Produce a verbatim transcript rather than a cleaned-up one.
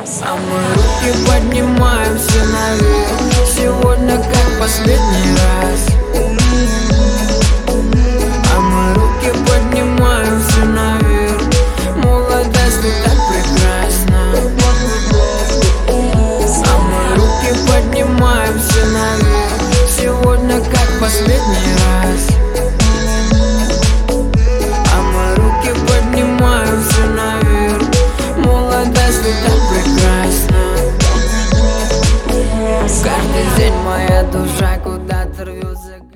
А мы руки поднимаем все наверх. Сегодня как последний раз. А мы руки поднимаем все наверх. Молодость, ты так прекрасна. А мы руки поднимаем